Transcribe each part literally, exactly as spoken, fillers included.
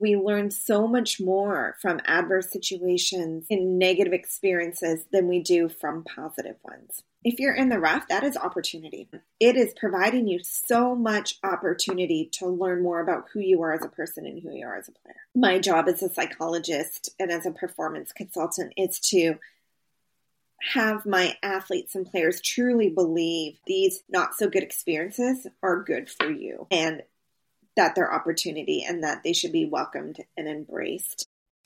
We learn so much more from adverse situations and negative experiences than we do from positive ones. If you're in the rough, that is opportunity. It is providing you so much opportunity to learn more about who you are as a person and who you are as a player. My job as a psychologist and as a performance consultant is to have my athletes and players truly believe these not so good experiences are good for you and that they're opportunity and that they should be welcomed and embraced.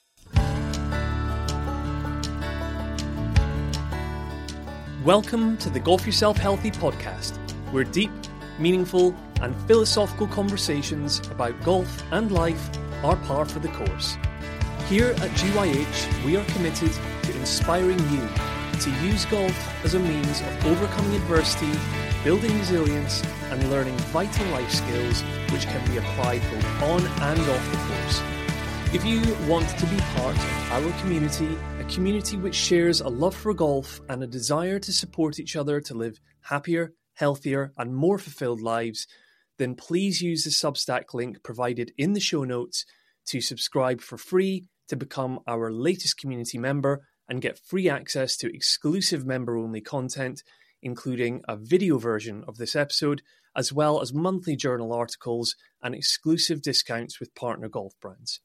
Welcome to the Golf Yourself Healthy podcast, where deep, meaningful, and philosophical conversations about golf and life are par for the course. Here at G Y H, we are committed to inspiring you to use golf as a means of overcoming adversity, building resilience, and learning vital life skills which can be applied both on and off the course. If you want to be part of our community, a community which shares a love for golf and a desire to support each other to live happier, healthier, and more fulfilled lives, then please use the Substack link provided in the show notes to subscribe for free to become our latest community member and get free access to exclusive member-only content, including a video version of this episode, as well as monthly journal articles and exclusive discounts with partner golf brands.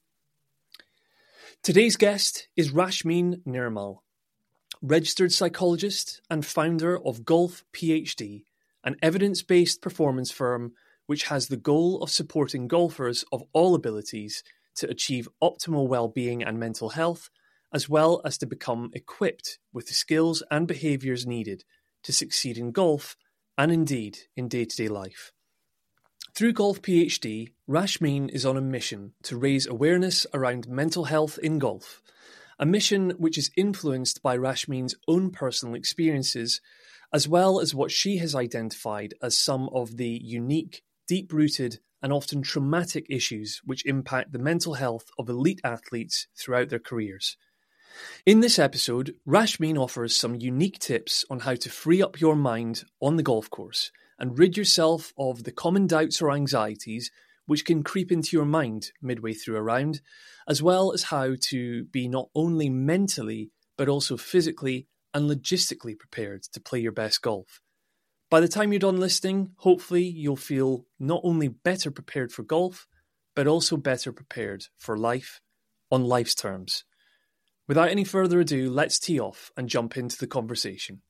Today's guest is Rashmeen Nirmal, registered psychologist and founder of Golf PhD, an evidence-based performance firm which has the goal of supporting golfers of all abilities to achieve optimal well-being and mental health, as well as to become equipped with the skills and behaviours needed to succeed in golf and indeed in day-to-day life. Through Golf PhD, Rashmeen is on a mission to raise awareness around mental health in golf, a mission which is influenced by Rashmeen's own personal experiences, as well as what she has identified as some of the unique, deep-rooted and often traumatic issues which impact the mental health of elite athletes throughout their careers. In this episode, Rashmeen offers some unique tips on how to free up your mind on the golf course and rid yourself of the common doubts or anxieties which can creep into your mind midway through a round, as well as how to be not only mentally but also physically and logistically prepared to play your best golf. By the time you're done listening, hopefully you'll feel not only better prepared for golf, but also better prepared for life on life's terms. Without any further ado, let's tee off and jump into the conversation.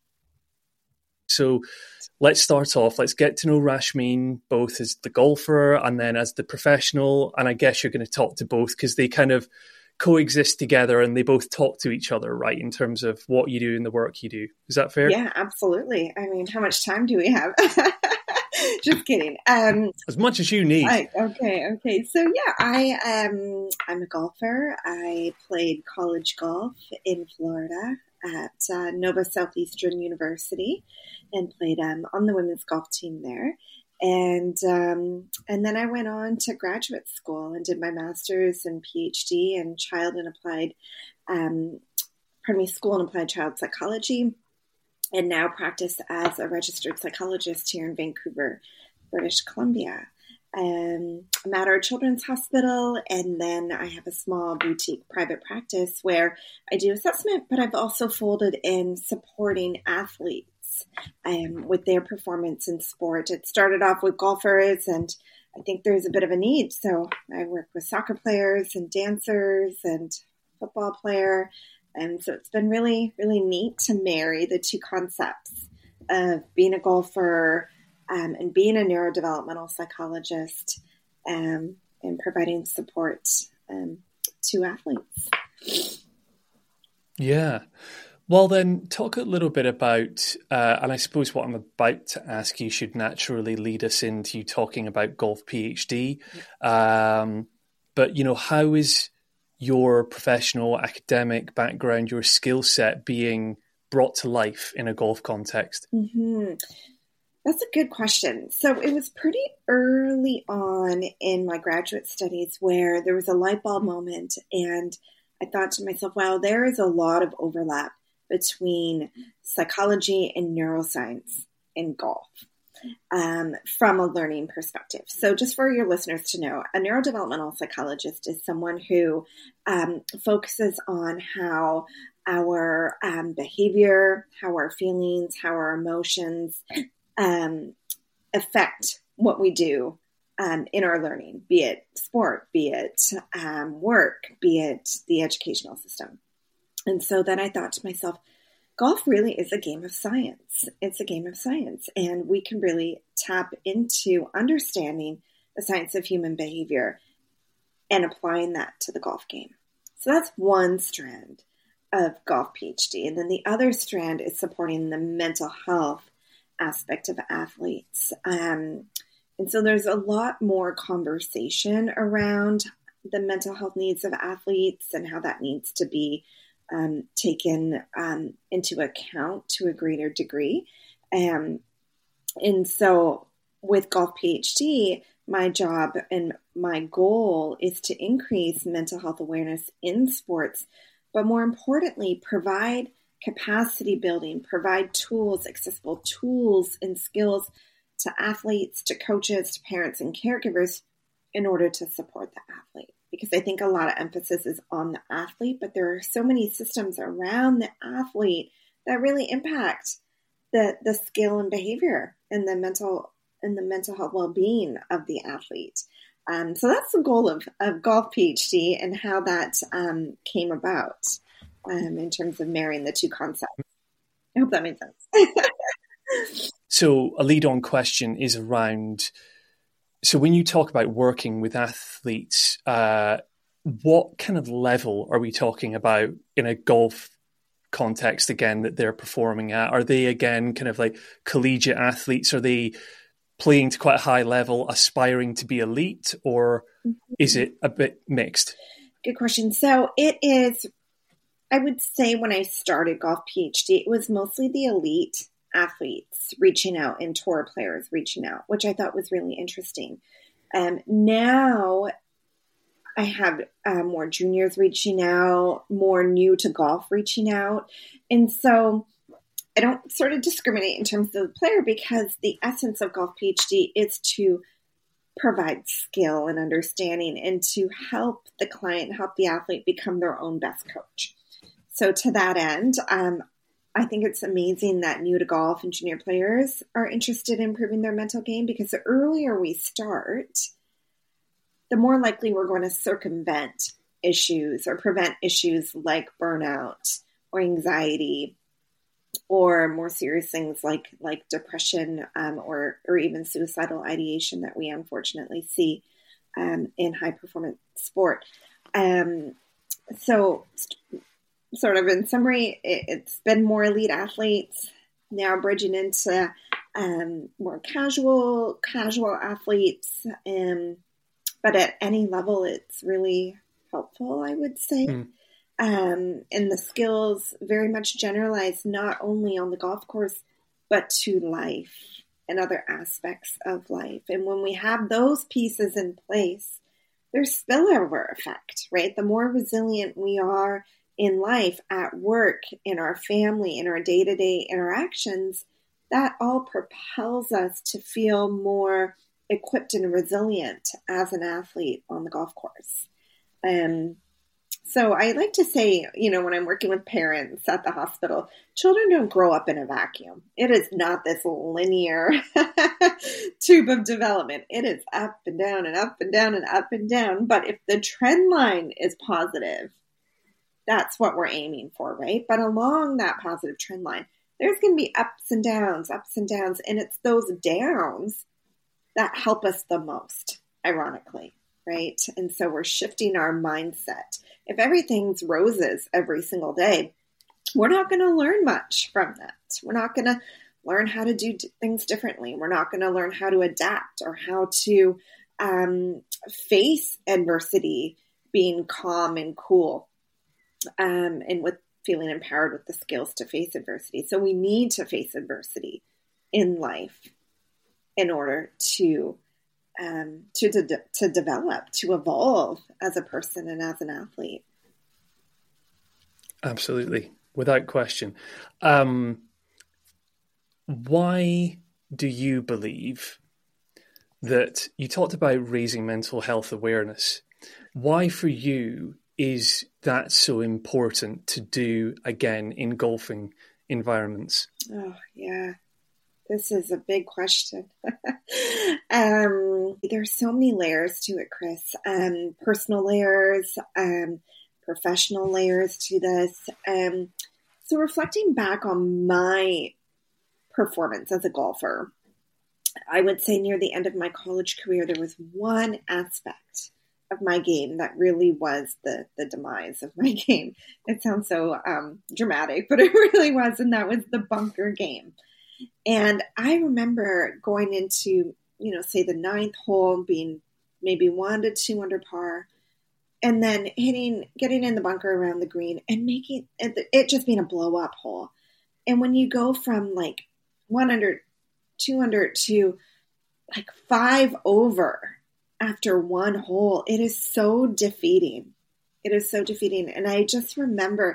So let's start off. Let's get to know Rashmeen, both as the golfer and then as the professional. And I guess you're going to talk to both because they kind of coexist together and they both talk to each other, right, in terms of what you do and the work you do. Is that fair? Yeah, absolutely. I mean, how much time do we have? Just kidding. Um, as much as you need. I, okay, okay. So yeah, I um, I'm a golfer. I played college golf in Florida at uh, Nova Southeastern University, and played um, on the women's golf team there. And um, and then I went on to graduate school and did my master's and PhD in child and applied, um, pardon me, school and applied child psychology. And now practice as a registered psychologist here in Vancouver, British Columbia. Um, I'm at our children's hospital, and then I have a small boutique private practice where I do assessment, but I've also folded in supporting athletes um, with their performance in sport. It started off with golfers, and I think there's a bit of a need. So I work with soccer players and dancers and football player. And so it's been really, really neat to marry the two concepts of being a golfer um, and being a neurodevelopmental psychologist um, and providing support um, to athletes. Yeah. Well, then talk a little bit about, uh, and I suppose what I'm about to ask you should naturally lead us into you talking about Golf PhD. Um, but, you know, how is your professional academic background, your skill set being brought to life in a golf context? Mm-hmm. That's a good question. So it was pretty early on in my graduate studies where there was a light bulb moment, and I thought to myself, wow, there is a lot of overlap between psychology and neuroscience in golf. um, from a learning perspective. So just for your listeners to know, a neurodevelopmental psychologist is someone who um, focuses on how our um, behavior, how our feelings, how our emotions um, affect what we do um, in our learning, be it sport, be it um, work, be it the educational system. And so then I thought to myself, golf really is a game of science. It's a game of science, and we can really tap into understanding the science of human behavior and applying that to the golf game. So that's one strand of Golf PhD. And then the other strand is supporting the mental health aspect of athletes. Um, and so there's a lot more conversation around the mental health needs of athletes and how that needs to be Um, taken um, into account to a greater degree. Um, and so with Golf PhD, my job and my goal is to increase mental health awareness in sports, but more importantly, provide capacity building, provide tools, accessible tools and skills to athletes, to coaches, to parents and caregivers in order to support the athlete. Because I think a lot of emphasis is on the athlete, but there are so many systems around the athlete that really impact the the skill and behavior and the mental and the mental health well-being of the athlete. Um, so that's the goal of, of Golf PhD and how that um, came about um, in terms of marrying the two concepts. I hope that made sense. So a lead-on question is around, so when you talk about working with athletes, uh, what kind of level are we talking about in a golf context, again, that they're performing at? Are they, again, kind of like collegiate athletes? Are they playing to quite a high level, aspiring to be elite, or is it a bit mixed? Good question. So it is, I would say when I started Golf PhD, it was mostly the elite athletes reaching out and tour players reaching out, which I thought was really interesting. Um, now I have uh, more juniors reaching out, more new to golf reaching out. And so I don't sort of discriminate in terms of the player, because the essence of Golf PhD is to provide skill and understanding and to help the client, help the athlete become their own best coach. So to that end, um, I think it's amazing that new to golf and junior players are interested in improving their mental game, because the earlier we start, the more likely we're going to circumvent issues or prevent issues like burnout or anxiety or more serious things like like depression um, or, or even suicidal ideation that we unfortunately see um, in high performance sport. Um, so sort of in summary, it, it's been more elite athletes, now bridging into um, more casual, casual athletes. Um, but at any level, it's really helpful, I would say. Mm. Um, and the skills very much generalized, not only on the golf course, but to life and other aspects of life. And when we have those pieces in place, there's spillover effect, right? The more resilient we are in life, at work, in our family, in our day-to-day interactions, that all propels us to feel more equipped and resilient as an athlete on the golf course. Um, so I like to say, you know, when I'm working with parents at the hospital, children don't grow up in a vacuum. It is not this linear tube of development. It is up and down and up and down and up and down. But if the trend line is positive, that's what we're aiming for, right? But along that positive trend line, there's going to be ups and downs, ups and downs. And it's those downs that help us the most, ironically, right? And so we're shifting our mindset. If everything's roses every single day, we're not going to learn much from that. We're not going to learn how to do things differently. We're not going to learn how to adapt or how to um, face adversity, being calm and cool. Um, and with feeling empowered with the skills to face adversity. So we need to face adversity in life in order to um, to de- to develop, to evolve as a person and as an athlete. Absolutely, without question. Um, why do you believe that you talked about raising mental health awareness? Why for you is that so important to do again in golfing environments? Oh, yeah. This is a big question. um, there's so many layers to it, Chris. Um, personal layers, um, professional layers to this. Um, so reflecting back on my performance as a golfer, I would say near the end of my college career, there was one aspect of my game that really was the, the demise of my game. It sounds so um, dramatic, but it really was, and that was the bunker game. And I remember going into, you know, say the ninth hole, being maybe one to two under par, and then hitting, getting in the bunker around the green and making it, it just being a blow up hole. And when you go from like one under, two under to like five over after one hole, it is so defeating. It is so defeating. And I just remember,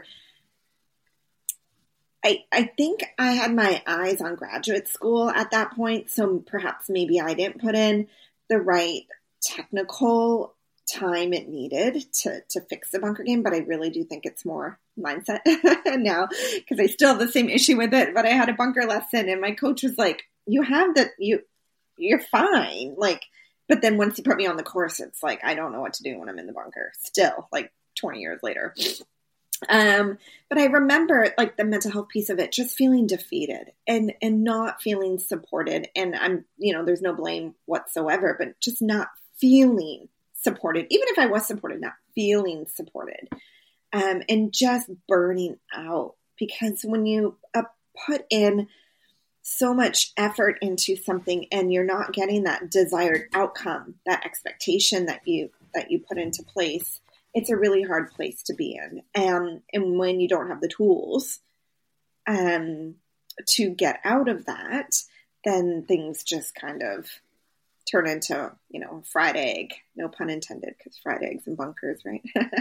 I, I think I had my eyes on graduate school at that point, so perhaps maybe I didn't put in the right technical time it needed to, to fix the bunker game, but I really do think it's more mindset now, because I still have the same issue with it. But I had a bunker lesson, and my coach was like, you have that, you, you're fine. Like, but then once he put me on the course, it's like, I don't know what to do when I'm in the bunker still, like twenty years later. Um, but I remember like the mental health piece of it, just feeling defeated and, and not feeling supported. And I'm, you know, there's no blame whatsoever, but just not feeling supported, even if I was supported, not feeling supported, um, and just burning out, because when you uh, put in so much effort into something and you're not getting that desired outcome, that expectation that you, that you put into place, it's a really hard place to be in. Um, and when you don't have the tools um, to get out of that, then things just kind of turn into, you know, fried egg, no pun intended, because fried eggs and bunkers, right?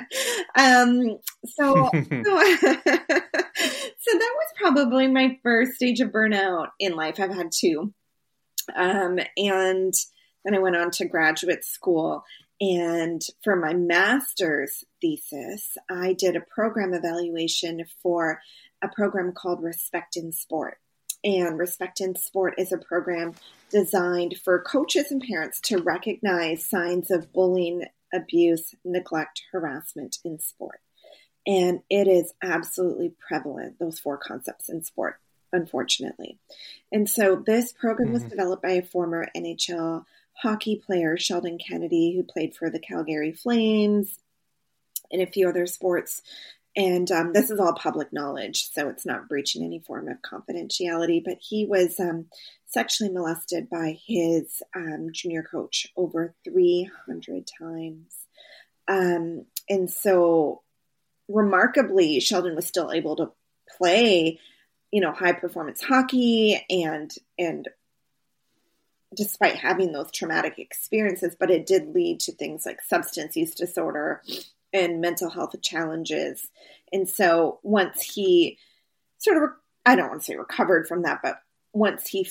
um, so, so, so that was probably my first stage of burnout in life. I've had two. Um, and then I went on to graduate school. And for my master's thesis, I did a program evaluation for a program called Respect in Sport. And Respect in Sport is a program designed for coaches and parents to recognize signs of bullying, abuse, neglect, harassment in sport. And it is absolutely prevalent, those four concepts in sport, unfortunately. And so this program mm-hmm. was developed by a former N H L hockey player, Sheldon Kennedy, who played for the Calgary Flames and a few other sports. And um, this is all public knowledge, so it's not breaching any form of confidentiality. But he was um, sexually molested by his um, junior coach over three hundred times. Um, and so remarkably, Sheldon was still able to play, you know, high performance hockey and, and, despite having those traumatic experiences, but it did lead to things like substance use disorder and mental health challenges. And so once he sort of, I don't want to say recovered from that, but once he,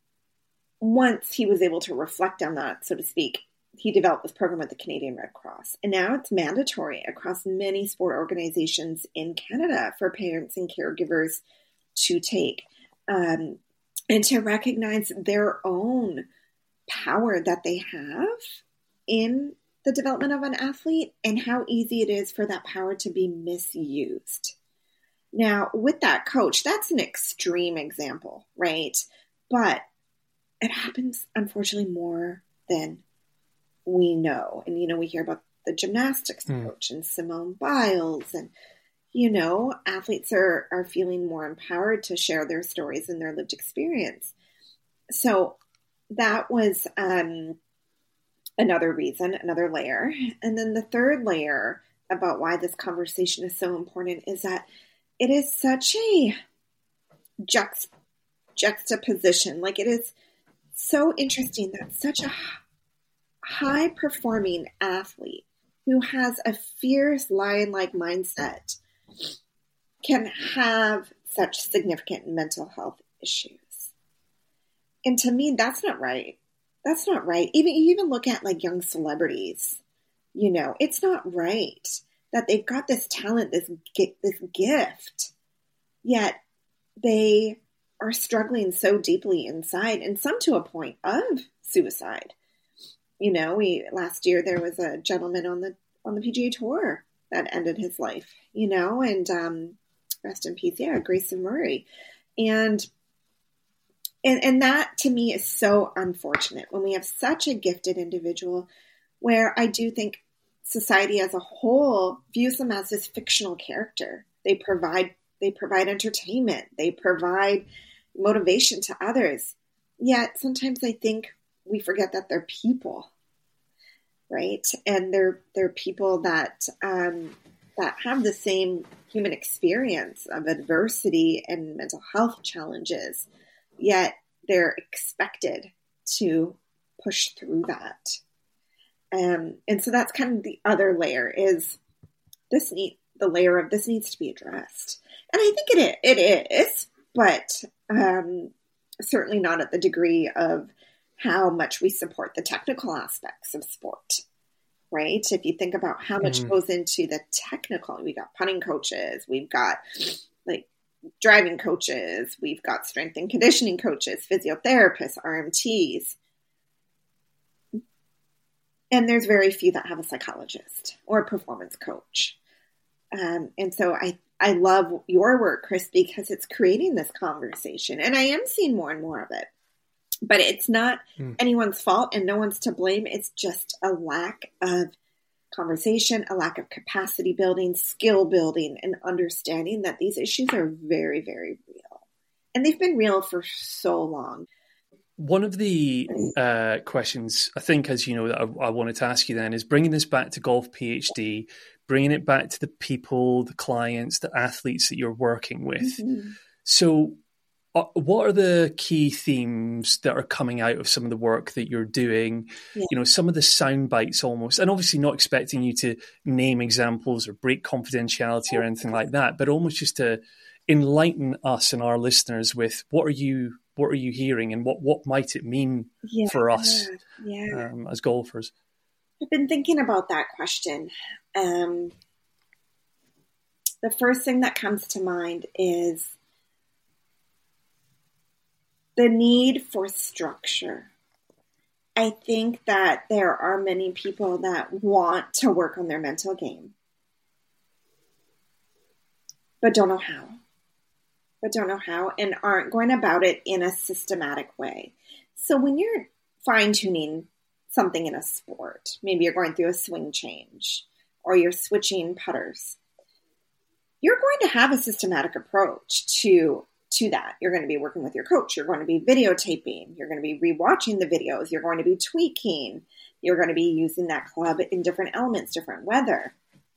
once he was able to reflect on that, so to speak, he developed this program with the Canadian Red Cross. And now it's mandatory across many sport organizations in Canada for parents and caregivers to take. Um, And to recognize their own power that they have in the development of an athlete and how easy it is for that power to be misused. Now, with that coach, that's an extreme example, right? But it happens, unfortunately, more than we know. And, you know, we hear about the gymnastics mm. coach and Simone Biles and you know, athletes are, are feeling more empowered to share their stories and their lived experience. So that was um, another reason, another layer. And then the third layer about why this conversation is so important is that it is such a juxt- juxtaposition. Like it is so interesting that such a high performing athlete who has a fierce lion-like mindset can have such significant mental health issues. And to me, that's not right. That's not right. Even you even look at like young celebrities, you know, it's not right that they've got this talent, this this gift, yet they are struggling so deeply inside, and some to a point of suicide. You know, we last year there was a gentleman on the on the P G A Tour that ended his life. You know, and um, rest in peace, yeah, Grayson Murray, and. And and that to me is so unfortunate when we have such a gifted individual where I do think society as a whole views them as this fictional character. They provide they provide entertainment. They provide motivation to others. Yet sometimes I think we forget that they're people, right? And they're they're people that um, that have the same human experience of adversity and mental health challenges. Yet they're expected to push through that. Um, and so that's kind of the other layer is this need, the layer of this needs to be addressed. And I think it, it is, but um, certainly not at the degree of how much we support the technical aspects of sport, right? If you think about how much mm. goes into the technical, we got punting coaches, we've got like driving coaches, we've got strength and conditioning coaches, physiotherapists, R M Ts. And there's very few that have a psychologist or a performance coach. Um, and so I, I love your work, Chris, because it's creating this conversation. And I am seeing more and more of it. But it's not mm. anyone's fault and no one's to blame. It's just a lack of conversation, a lack of capacity building, skill building, and understanding that these issues are very, very real. And they've been real for so long. One of the uh, questions, I think, as you know, that I, I wanted to ask you then is bringing this back to Golf PhD, bringing it back to the people, the clients, the athletes that you're working with. Mm-hmm. So uh, what are the key themes that are coming out of some of the work that you're doing? Yeah. You know, some of the sound bites almost, and obviously not expecting you to name examples or break confidentiality or anything like that, but almost just to enlighten us and our listeners with what are you what are you hearing and what, what might it mean yeah, for us yeah. um, as golfers? I've been thinking about that question. Um, the first thing that comes to mind is the need for structure. I think that there are many people that want to work on their mental game, but don't know how. But don't know how and aren't going about it in a systematic way. So when you're fine-tuning something in a sport, maybe you're going through a swing change or you're switching putters, you're going to have a systematic approach to, to that. You're going to be working with your coach. You're going to be videotaping. You're going to be rewatching the videos. You're going to be tweaking. You're going to be using that club in different elements, different weather.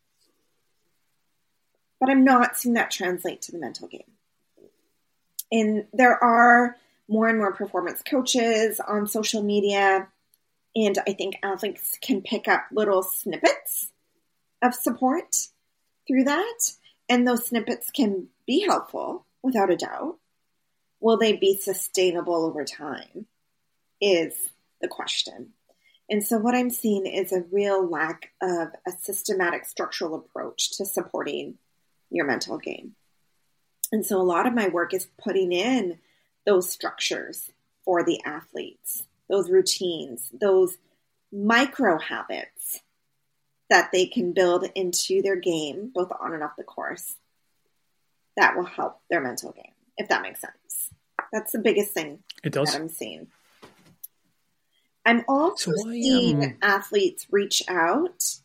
But I'm not seeing that translate to the mental game. And there are more and more performance coaches on social media, and I think athletes can pick up little snippets of support through that, and those snippets can be helpful, without a doubt. Will they be sustainable over time is the question. And so what I'm seeing is a real lack of a systematic structural approach to supporting your mental game. And so a lot of my work is putting in those structures for the athletes, those routines, those micro habits that they can build into their game, both on and off the course, that will help their mental game, if that makes sense. That's the biggest thing it does. that I'm seeing. I'm also so why, seeing um... athletes reach out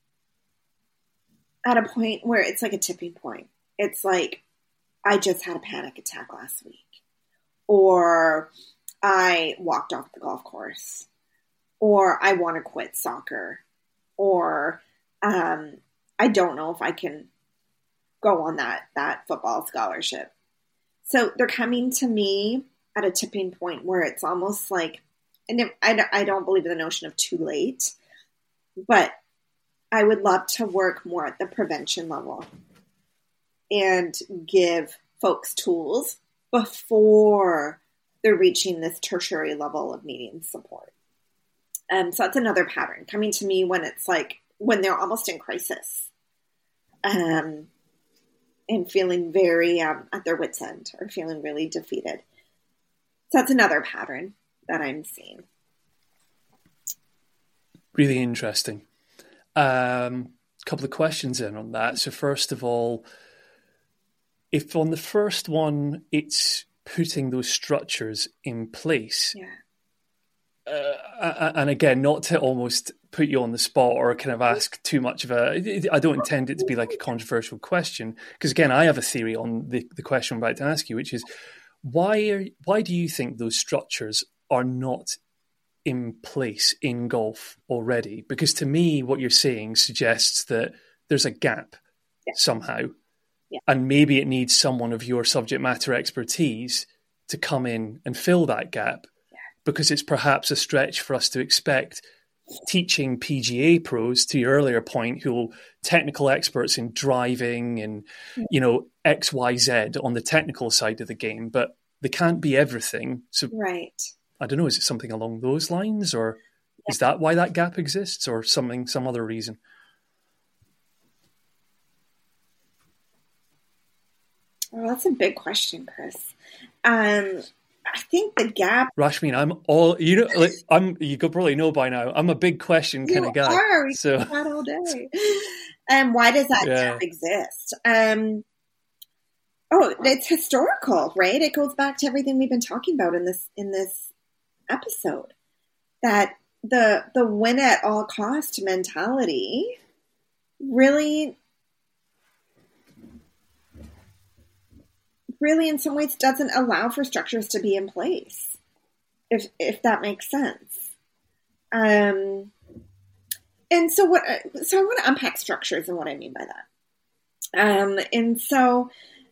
at a point where it's like a tipping point. It's like, I just had a panic attack last week, or I walked off the golf course, or I want to quit soccer, or um, I don't know if I can go on that, that football scholarship. So they're coming to me at a tipping point where it's almost like, and I, I don't believe in the notion of too late, but I would love to work more at the prevention level and give folks tools before they're reaching this tertiary level of needing support. Um, so that's another pattern coming to me when it's like, when they're almost in crisis, um, and feeling very um, at their wit's end or feeling really defeated. So that's another pattern that I'm seeing. Really interesting. Um, a couple of questions in on that. So first of all, if on the first one, it's putting those structures in place. Yeah. Uh, and again, not to almost put you on the spot or kind of ask too much of a, I don't intend it to be like a controversial question, because again, I have a theory on the, the question I'm about to ask you, which is why are, why do you think those structures are not in place in golf already? Because to me, what you're saying suggests that there's a gap yeah. somehow, yeah. and maybe it needs someone of your subject matter expertise to come in and fill that gap. Because it's perhaps a stretch for us to expect teaching P G A pros, to your earlier point, who are technical experts in driving and, you know, X, Y, Z on the technical side of the game, but they can't be everything. So right. I don't know, is it something along those lines, or yeah. is that why that gap exists, or something, some other reason? Well, that's a big question, Chris. Um, I think the gap. Rashmeen, I'm all you know. Like, I'm you could probably know by now. I'm a big question kind you of guy. Are. We so that all day. Um, why does that yeah. gap exist? Um, oh, it's historical, right? It goes back to everything we've been talking about in this in this episode. That the the win at all cost mentality really. really in some ways doesn't allow for structures to be in place, if if that makes sense. Um, and so what? So I want to unpack structures and what I mean by that. Um, and so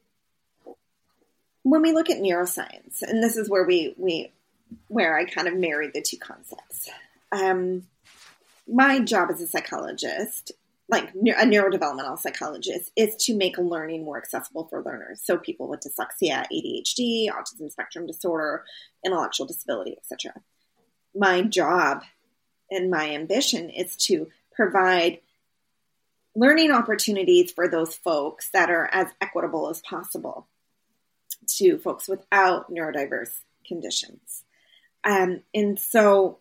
when we look at neuroscience, and this is where we we where I kind of married the two concepts. Um, my job as a psychologist, like a neurodevelopmental psychologist, is to make learning more accessible for learners. So people with dyslexia, A D H D, autism spectrum disorder, intellectual disability, et cetera. My job and my ambition is to provide learning opportunities for those folks that are as equitable as possible to folks without neurodiverse conditions. Um, and so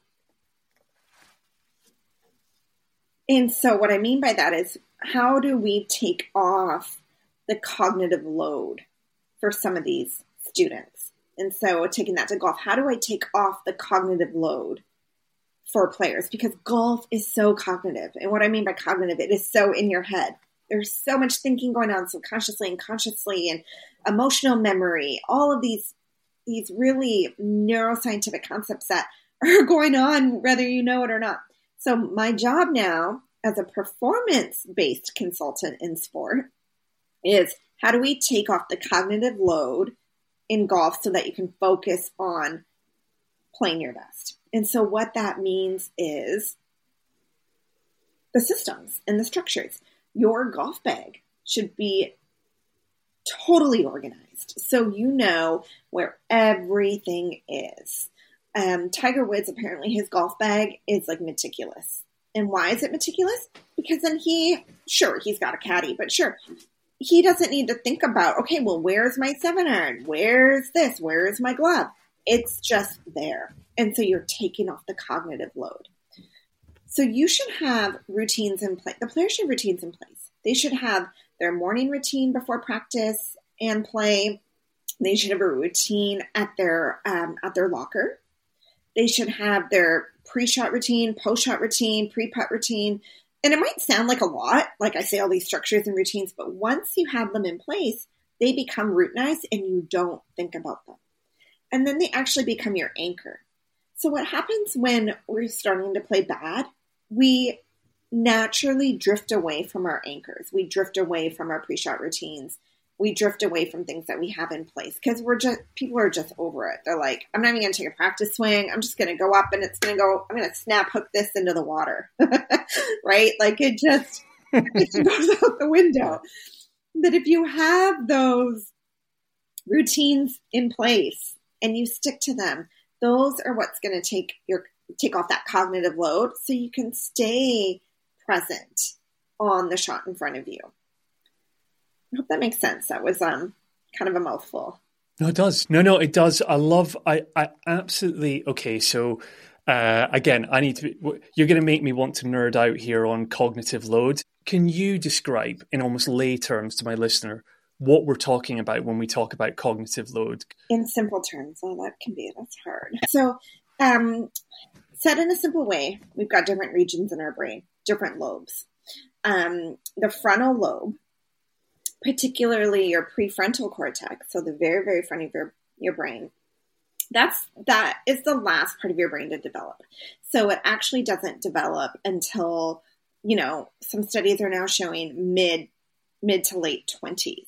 And so what I mean by that is, how do we take off the cognitive load for some of these students? And so taking that to golf, how do I take off the cognitive load for players? Because golf is so cognitive. And what I mean by cognitive, it is so in your head. There's so much thinking going on subconsciously and consciously, and emotional memory, all of these, these really neuroscientific concepts that are going on, whether you know it or not. So my job now as a performance-based consultant in sport is, how do we take off the cognitive load in golf so that you can focus on playing your best? And so what that means is the systems and the structures. Your golf bag should be totally organized, so you know where everything is. Um, Tiger Woods, apparently his golf bag is like meticulous. And why is it meticulous? Because then he, sure, he's got a caddy, but sure, he doesn't need to think about, okay, well, where's my seven iron? Where's this? Where is my glove? It's just there. And so you're taking off the cognitive load. So you should have routines in place. The players should have routines in place. They should have their morning routine before practice and play. They should have a routine at their um, at their locker. They should have their pre-shot routine, post-shot routine, pre-putt routine. And it might sound like a lot, like I say all these structures and routines, but once you have them in place, they become routinized and you don't think about them. And then they actually become your anchor. So what happens when we're starting to play bad? We naturally drift away from our anchors. We drift away from our pre-shot routines. We drift away from things that we have in place because we're just, people are just over it. They're like, I'm not even going to take a practice swing. I'm just going to go up and it's going to go, I'm going to snap hook this into the water, right? Like it just, it just goes out the window. But if you have those routines in place and you stick to them, those are what's going to take your take off that cognitive load so you can stay present on the shot in front of you. I hope that makes sense. That was um kind of a mouthful. No, it does. No, no, it does. I love, I, I absolutely, okay, so uh, again, I need to, you're going to make me want to nerd out here on cognitive load. Can you describe in almost lay terms to my listener what we're talking about when we talk about cognitive load? In simple terms. Oh, that can be, that's hard. So, um, said in a simple way, we've got different regions in our brain, different lobes. Um, the frontal lobe, particularly your prefrontal cortex, so the very, very front of your, your brain, that's, that is the last part of your brain to develop. So it actually doesn't develop until, you know, some studies are now showing mid, mid to late twenties.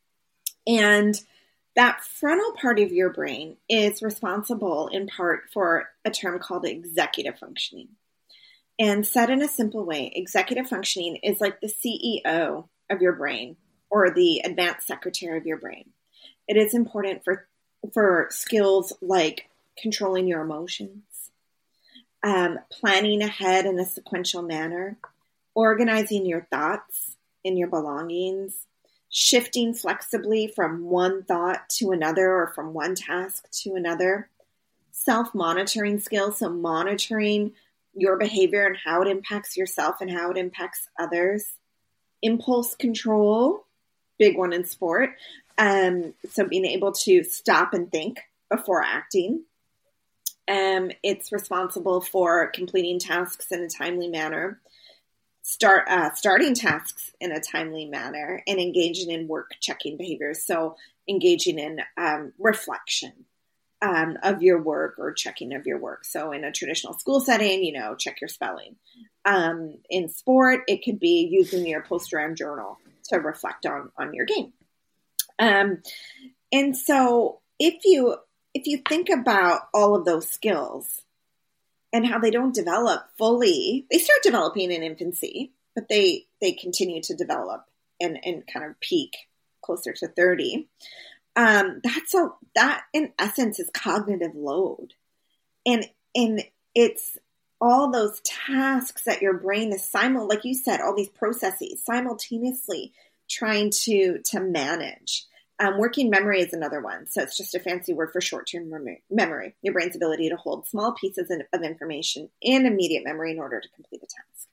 And that frontal part of your brain is responsible in part for a term called executive functioning. And said in a simple way, executive functioning is like the C E O of your brain or the advanced secretary of your brain. It is important for, for skills like controlling your emotions, um, planning ahead in a sequential manner, organizing your thoughts and your belongings, shifting flexibly from one thought to another or from one task to another, self-monitoring skills, so monitoring your behavior and how it impacts yourself and how it impacts others, impulse control, big one in sport, um, so being able to stop and think before acting. Um, it's responsible for completing tasks in a timely manner, start uh, starting tasks in a timely manner, and engaging in work-checking behaviors. So engaging in um, reflection um, of your work or checking of your work. So in a traditional school setting, you know, check your spelling. Um, in sport, it could be using your post-round journal to reflect on, on your game. Um, and so if you if you think about all of those skills and how they don't develop fully, they start developing in infancy, but they, they continue to develop and, and kind of peak closer to thirty. Um, that's a, that in essence is cognitive load. And, and it's all those tasks that your brain is simul, like you said, all these processes simultaneously trying to, to manage. Um, working memory is another one. So it's just a fancy word for short-term mem- memory, your brain's ability to hold small pieces of information in immediate memory in order to complete a task.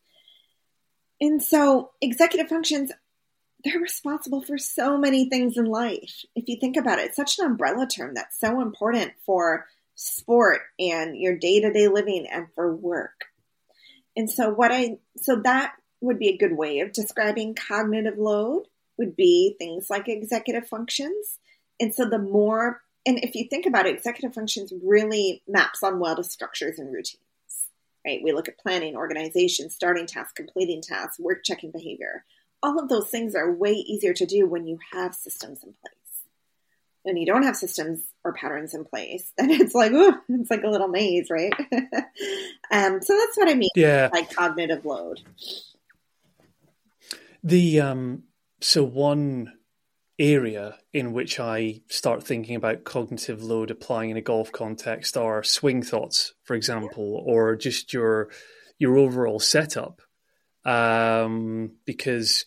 And so executive functions, they're responsible for so many things in life. If you think about it, it's such an umbrella term that's so important for sport and your day-to-day living and for work. And so what I, so that would be a good way of describing cognitive load, would be things like executive functions. And so the more, and if you think about it, executive functions really maps on well to structures and routines, right? We look at planning, organization, starting tasks, completing tasks, work checking behavior. All of those things are way easier to do when you have systems in place. When you don't have systems or patterns in place, then it's like, ooh, it's like a little maze, right? um, so that's what I mean yeah. by cognitive load. The um, so one area in which I start thinking about cognitive load applying in a golf context are swing thoughts, for example, or just your your overall setup, um, because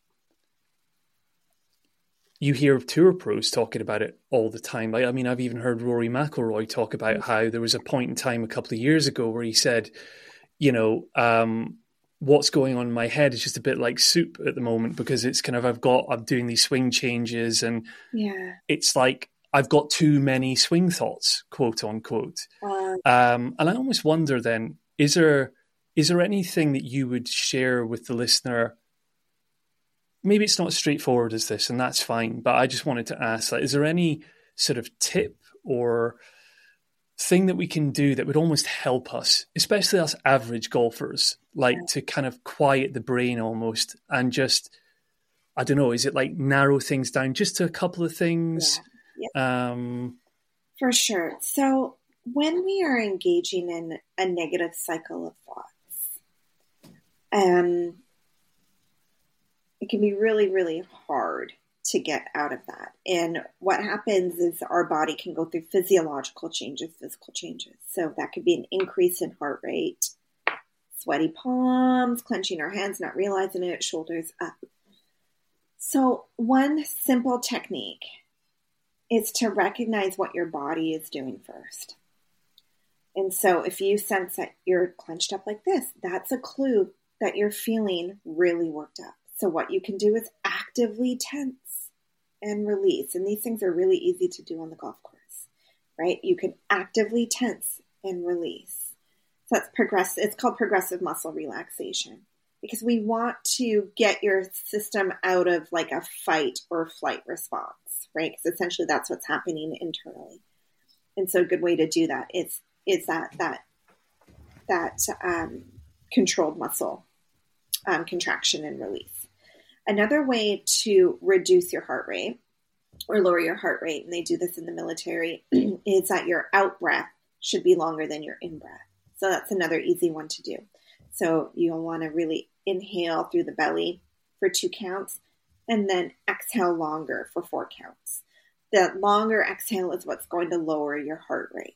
you hear tour pros talking about it all the time. Like, I mean, I've even heard Rory McIlroy talk about how there was a point in time a couple of years ago where he said, you know, um, what's going on in my head is just a bit like soup at the moment because it's kind of, I've got, I'm doing these swing changes and yeah, it's like, I've got too many swing thoughts, quote unquote. Uh, um, and I almost wonder then, is there, is there anything that you would share with the listener? Maybe it's not as straightforward as this, and that's fine. But I just wanted to ask, like, is there any sort of tip or thing that we can do that would almost help us, especially us average golfers, like yeah. to kind of quiet the brain almost and just, I don't know, is it like narrow things down just to a couple of things? Yeah. Yeah. Um, For sure. So when we are engaging in a negative cycle of thoughts, um, it can be really, really hard to get out of that. And what happens is our body can go through physiological changes, physical changes. So that could be an increase in heart rate, sweaty palms, clenching our hands, not realizing it, shoulders up. So one simple technique is to recognize what your body is doing first. And so if you sense that you're clenched up like this, that's a clue that you're feeling really worked up. So what you can do is actively tense and release. And these things are really easy to do on the golf course, right? You can actively tense and release. So that's progress. It's called progressive muscle relaxation because we want to get your system out of like a fight or flight response, right? Because essentially that's what's happening internally. And so a good way to do that is, is that, that, that um, controlled muscle um, contraction and release. Another way to reduce your heart rate or lower your heart rate, and they do this in the military, is that your out breath should be longer than your in breath. So that's another easy one to do. So you'll want to really inhale through the belly for two counts and then exhale longer for four counts. The longer exhale is what's going to lower your heart rate.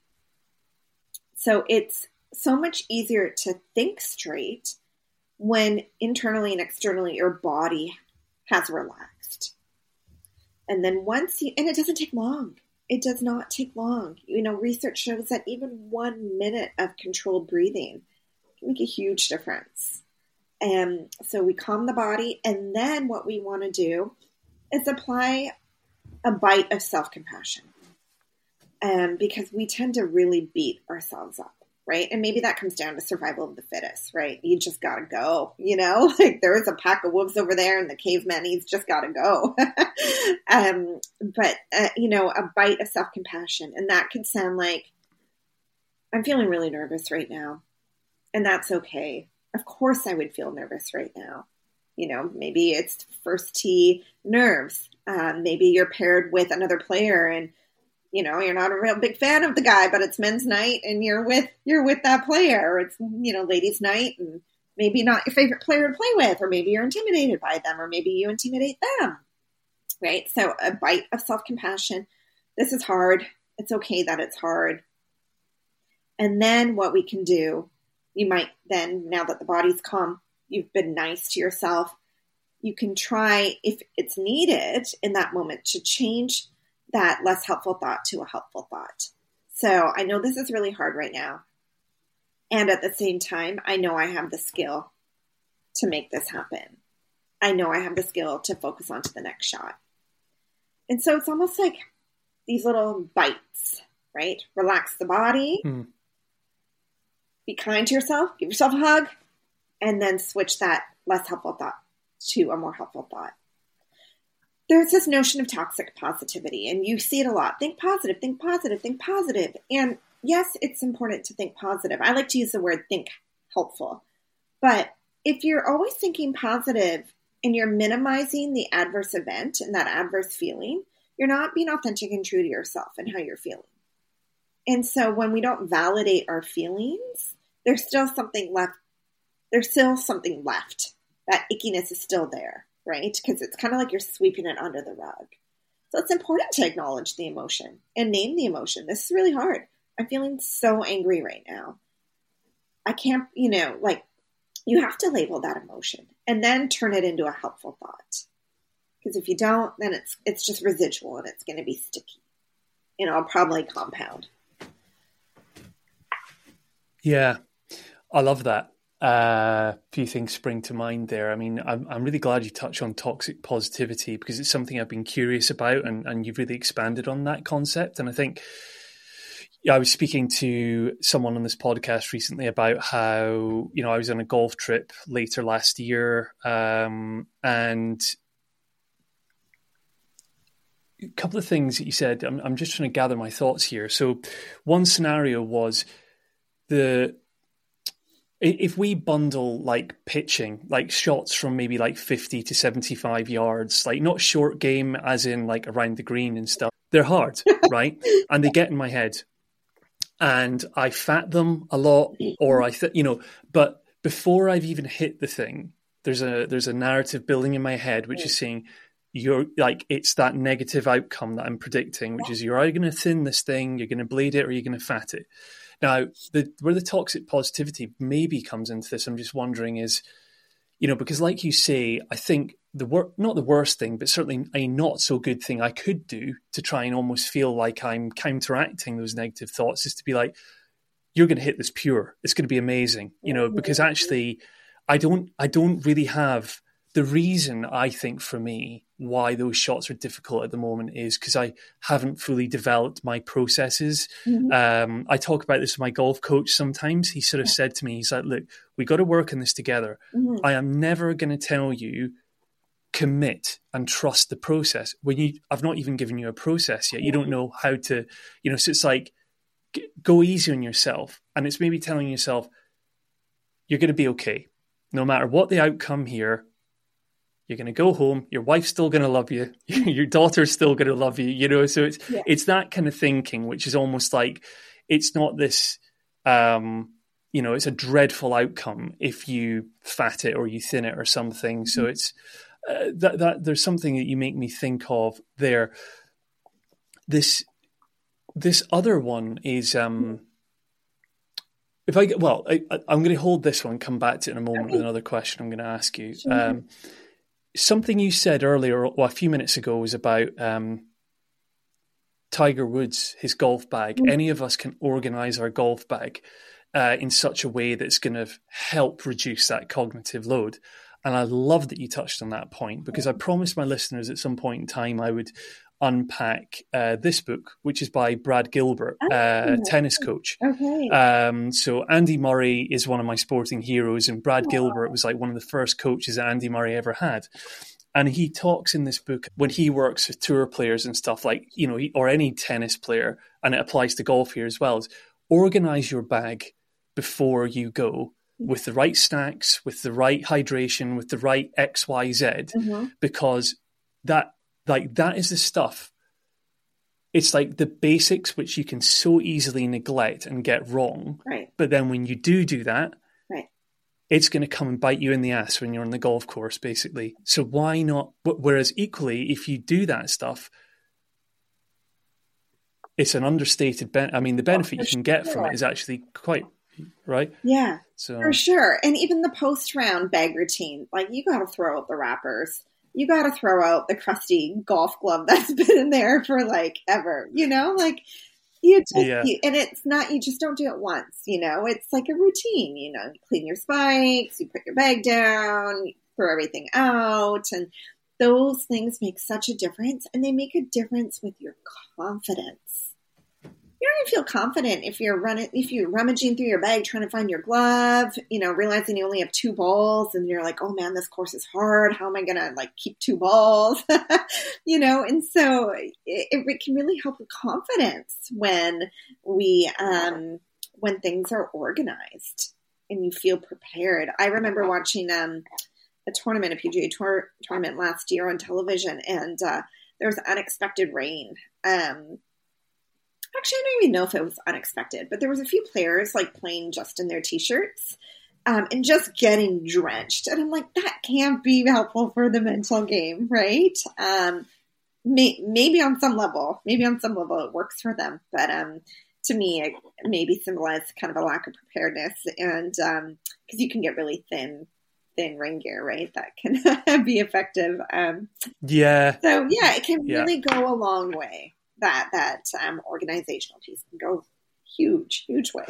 So it's so much easier to think straight when internally and externally your body has relaxed. And then once you, and it doesn't take long. It does not take long. You know, research shows that even one minute of controlled breathing can make a huge difference. And so we calm the body, and then what we want to do is apply a bite of self-compassion. Um, because we tend to really beat ourselves up. Right. And maybe that comes down to survival of the fittest, right? You just got to go, you know, like there's a pack of wolves over there and the caveman, he's just got to go. um, but, uh, you know, a bite of self-compassion. And that could sound like, I'm feeling really nervous right now. And that's okay. Of course I would feel nervous right now. You know, maybe it's first tee nerves. Um, maybe you're paired with another player and, you know, you're not a real big fan of the guy, but it's men's night and you're with, you're with that player, or it's, you know, ladies' night and maybe not your favorite player to play with, or maybe you're intimidated by them, or maybe you intimidate them, right? So a bite of self-compassion. This is hard. It's okay that it's hard. And then what we can do, you might then, now that the body's calm, you've been nice to yourself, you can try, if it's needed in that moment, to change that less helpful thought to a helpful thought. So I know this is really hard right now. And at the same time, I know I have the skill to make this happen. I know I have the skill to focus on to the next shot. And so it's almost like these little bites, right? Relax the body, mm. be kind to yourself, give yourself a hug, and then switch that less helpful thought to a more helpful thought. There's this notion of toxic positivity, and you see it a lot. Think positive, think positive, think positive. And yes, it's important to think positive. I like to use the word think helpful. But if you're always thinking positive and you're minimizing the adverse event and that adverse feeling, you're not being authentic and true to yourself and how you're feeling. And so when we don't validate our feelings, there's still something left. There's still something left. That ickiness is still there. Right? Because it's kind of like you're sweeping it under the rug. So it's important to acknowledge the emotion and name the emotion. This is really hard. I'm feeling so angry right now. I can't, you know, like you have to label that emotion and then turn it into a helpful thought. Because if you don't, then it's it's just residual and it's going to be sticky. And it'll probably compound. Yeah, I love that. Uh, a few things spring to mind there. I mean, I'm I'm really glad you touched on toxic positivity because it's something I've been curious about, and, and you've really expanded on that concept. And I think, yeah, I was speaking to someone on this podcast recently about how, you know, I was on a golf trip later last year, um, and a couple of things that you said, I'm, I'm just trying to gather my thoughts here. So one scenario was the if we bundle like pitching, like shots from maybe like fifty to seventy-five yards, like not short game as in like around the green and stuff, they're hard, right? And they get in my head and I fat them a lot, or I, th- you know, but before I've even hit the thing, there's a, there's a narrative building in my head, which is saying, you're like, it's that negative outcome that I'm predicting, which is you're either going to thin this thing, you're going to bleed it, or you're going to fat it. Now, the, where the toxic positivity maybe comes into this, I'm just wondering is, you know, because like you say, I think the wor- not the worst thing, but certainly a not so good thing I could do to try and almost feel like I'm counteracting those negative thoughts is to be like, you're going to hit this pure. It's going to be amazing, you know, because actually I don't, I don't really have the reason, I think, for me, why those shots are difficult at the moment is because I haven't fully developed my processes. Mm-hmm. Um, I talk about this with my golf coach sometimes. He sort of said to me, he's like, look, we got to work on this together. Mm-hmm. I am never going to tell you commit and trust the process when you, I've not even given you a process yet. You don't know how to, you know, so it's like, g- go easy on yourself. And it's maybe telling yourself, you're going to be okay. No matter what the outcome here, you're going to go home. Your wife's still going to love you. Your daughter's still going to love you. You know, so it's yeah. it's that kind of thinking, which is almost like it's not this. Um, you know, it's a dreadful outcome if you fat it or you thin it or something. Mm-hmm. So it's uh, that that there's something that you make me think of there. This this other one is. Um, if I well, I, I'm going to hold this one. Come back to it in a moment okay. with another question I'm going to ask you. Sure. Um, Something you said earlier, well, a few minutes ago, was about um, Tiger Woods, his golf bag. Mm-hmm. Any of us can organize our golf bag uh, in such a way that's going to help reduce that cognitive load. And I love that you touched on that point, because I promised my listeners at some point in time I would unpack uh, this book, which is by Brad Gilbert, oh, uh, tennis coach. Okay. Um, so Andy Murray is one of my sporting heroes, and Brad oh. Gilbert was like one of the first coaches that Andy Murray ever had. And he talks in this book when he works with tour players and stuff like, you know, or any tennis player, and it applies to golf here as well, is organize your bag before you go with the right snacks, with the right hydration, with the right X, Y, Z, mm-hmm. because that, like, that is the stuff. It's like the basics, which you can so easily neglect and get wrong. Right. But then when you do do that, right, it's going to come and bite you in the ass when you're on the golf course, basically. So why not? Whereas equally, if you do that stuff, it's an understated benefit. I mean, the benefit oh, you can sure. get from it is actually quite, right? Yeah, so, for sure. And even the post-round bag routine, like, you got to throw out the wrappers. You got to throw out the crusty golf glove that's been in there for like ever, you know, like you just, yeah. you, and it's not, you just don't do it once, you know, it's like a routine, you know, you clean your spikes, you put your bag down, you throw everything out, and those things make such a difference, and they make a difference with your confidence. You don't even feel confident if you're running, if you're rummaging through your bag trying to find your glove, you know, realizing you only have two balls, and you're like, oh man, this course is hard. How am I going to like keep two balls? You know, and so it, it can really help with confidence when we, um, when things are organized and you feel prepared. I remember watching um, a tournament, a P G A tour tournament last year on television, and uh, there was unexpected rain. Um, Actually, I don't even know if it was unexpected, but there was a few players like playing just in their t-shirts um, and just getting drenched. And I'm like, that can't be helpful for the mental game, right? Um, may, maybe on some level, maybe on some level it works for them. But um, to me, it maybe symbolized kind of a lack of preparedness. And um, because you can get really thin, thin rain gear, right? That can be effective. Um, yeah. So yeah, it can yeah. really go a long way. That that um, organizational piece can go huge, huge way.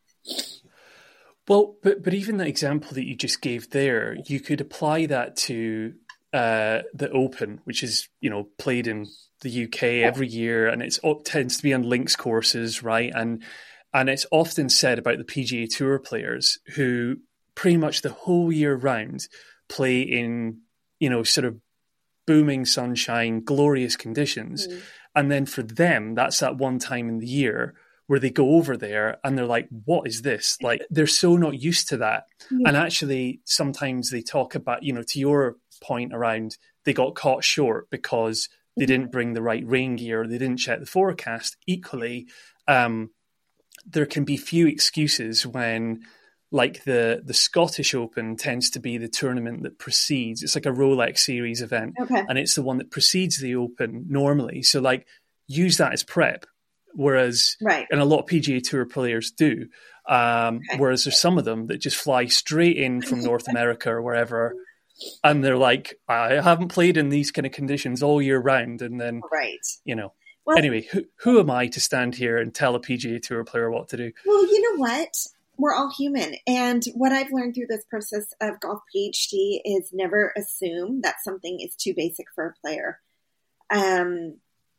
Well, but but even the example that you just gave there, you could apply that to uh, the Open, which is, you know, played in the U K every year, and it's it tends to be on links courses, right? And and it's often said about the P G A Tour players who pretty much the whole year round play in, you know, sort of booming sunshine, glorious conditions. Mm. And then for them, that's that one time in the year where they go over there and they're like, what is this? Like, they're so not used to that. Yeah. And actually, sometimes they talk about, you know, to your point around they got caught short because they didn't bring the right rain gear, or they didn't check the forecast. Equally, um, there can be few excuses when like the the Scottish Open tends to be the tournament that precedes. It's like a Rolex Series event, Okay. and it's the one that precedes the Open normally. So like use that as prep. Whereas, right. and a lot of P G A Tour players do. Um, Okay. Whereas there's some of them that just fly straight in from North America or wherever, and they're like, I haven't played in these kind of conditions all year round, and then right. you know. Well, anyway, who who am I to stand here and tell a P G A Tour player what to do? Well, you know what? We're all human. And what I've learned through this process of Golf PhD is never assume that something is too basic for a player. Um,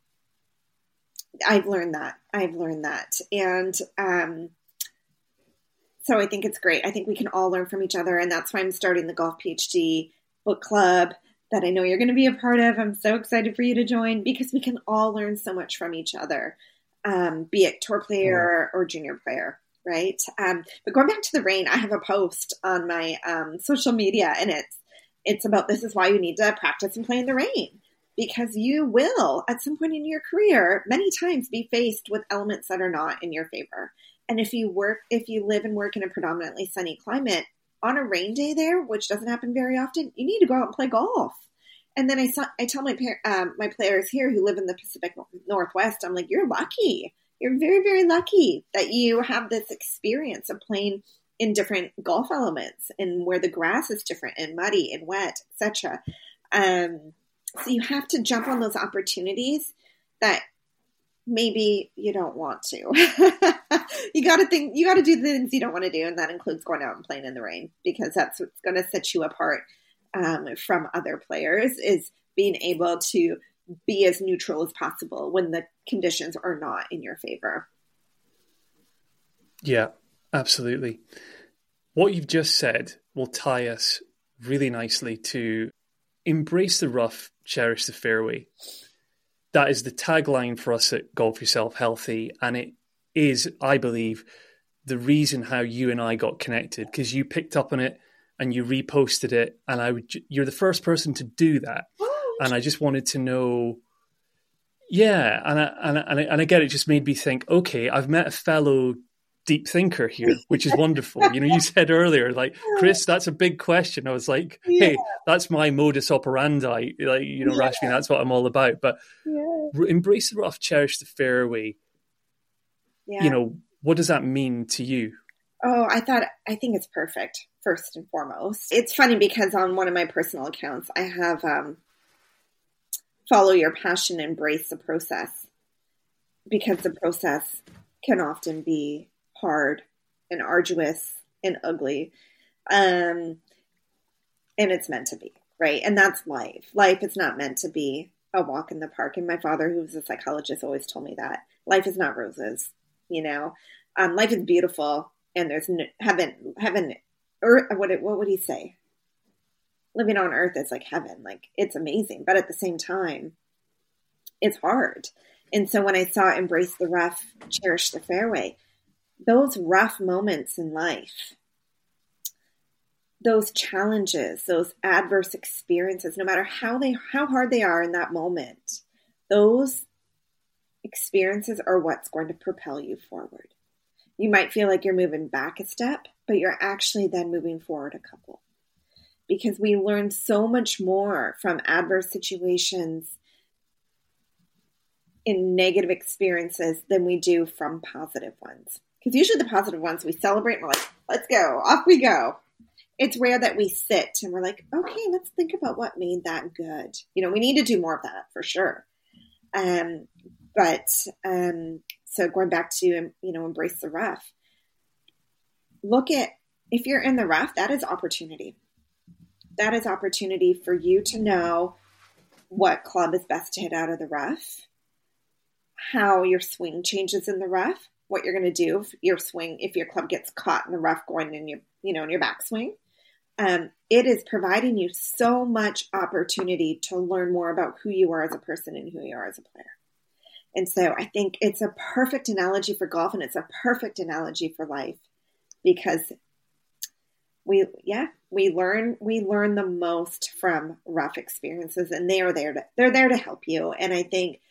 I've learned that. I've learned that. And um, so I think it's great. I think we can all learn from each other. And that's why I'm starting the Golf PhD book club that I know you're going to be a part of. I'm so excited for you to join because we can all learn so much from each other, um, be it tour player or junior player. Right. Um, but going back to the rain, I have a post on my um, social media, and it's it's about this is why you need to practice and play in the rain, because you will at some point in your career many times be faced with elements that are not in your favor. And if you work, if you live and work in a predominantly sunny climate, on a rain day there, which doesn't happen very often, you need to go out and play golf. And then I saw, I tell my um, my players here who live in the Pacific Northwest, I'm like, you're lucky. You're very, very lucky that you have this experience of playing in different golf elements and where the grass is different and muddy and wet, et cetera. Um, so you have to jump on those opportunities that maybe you don't want to. you got to think, you got to do the things you don't want to do. And that includes going out and playing in the rain, because that's what's going to set you apart um, from other players, is being able to be as neutral as possible when the conditions are not in your favor. Yeah, absolutely. What you've just said will tie us really nicely to embrace the rough, cherish the fairway. That is the tagline for us at Golf Yourself Healthy. And it is, I believe, the reason how you and I got connected, because you picked up on it and you reposted it. And I would, you're the first person to do that. And I just wanted to know, yeah, and I, and I, and I, and again, it just made me think, okay, I've met a fellow deep thinker here, which is wonderful. You know, you said earlier, like, Chris, that's a big question. I was like, yeah. hey, that's my modus operandi. Like, you know, yeah. Rashmi, that's what I'm all about. But yeah. Embrace the rough, cherish the fairway. Yeah. You know, what does that mean to you? Oh, I thought, I think it's perfect, first and foremost. It's funny because on one of my personal accounts, I have, um, follow your passion, embrace the process, because the process can often be hard and arduous and ugly. Um, and it's meant to be, right? And that's life. Life is not meant to be a walk in the park. And my father, who was a psychologist, always told me that life is not roses, you know, um, life is beautiful, and there's no, heaven, heaven, earth, what, what would he say? Living on earth is like heaven. Like, it's amazing. But at the same time, it's hard. And so when I saw embrace the rough, cherish the fairway, those rough moments in life, those challenges, those adverse experiences, no matter how they, how hard they are in that moment, those experiences are what's going to propel you forward. You might feel like you're moving back a step, but you're actually then moving forward a couple. Because we learn so much more from adverse situations in negative experiences than we do from positive ones. Because usually the positive ones, we celebrate and we're like, let's go, off we go. It's rare that we sit and we're like, okay, let's think about what made that good. You know, we need to do more of that for sure. Um, but um, so going back to, you know, embrace the rough. Look at, if you're in the rough, that is opportunity. That is opportunity for you to know what club is best to hit out of the rough, how your swing changes in the rough, what you're going to do if your swing, if your club gets caught in the rough going in your, you know, in your backswing. Um, it is providing you so much opportunity to learn more about who you are as a person and who you are as a player. And so I think it's a perfect analogy for golf, and it's a perfect analogy for life, because we, yeah, we learn, we learn the most from rough experiences, and they are there to, they're there to help you. And I think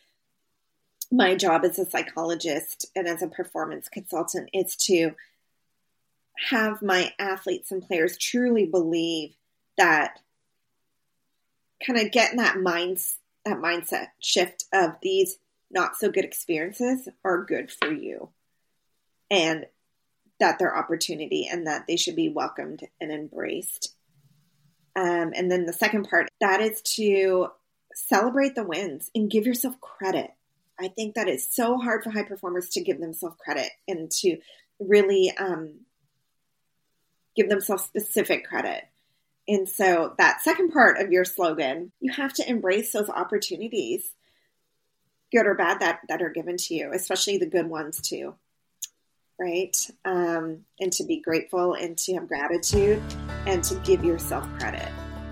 my job as a psychologist and as a performance consultant is to have my athletes and players truly believe that, kind of get in that minds that mindset shift of these not so good experiences are good for you, and that they're opportunity and that they should be welcomed and embraced. Um, and then the second part, that is to celebrate the wins and give yourself credit. I think that is so hard for high performers to give themselves credit and to really um, give themselves specific credit. And so that second part of your slogan, you have to embrace those opportunities, good or bad, that, that are given to you, especially the good ones too, right? Um, and to be grateful and to have gratitude and to give yourself credit.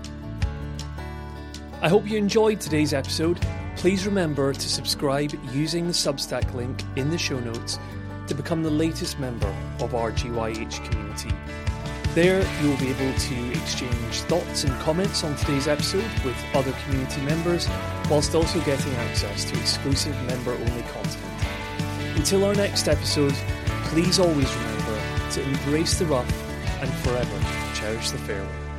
I hope you enjoyed today's episode. Please remember to subscribe using the Substack link in the show notes to become the latest member of our G Y H community. There, you will be able to exchange thoughts and comments on today's episode with other community members, whilst also getting access to exclusive member-only content. Until our next episode, please always remember to embrace the rough and forever cherish the fairway.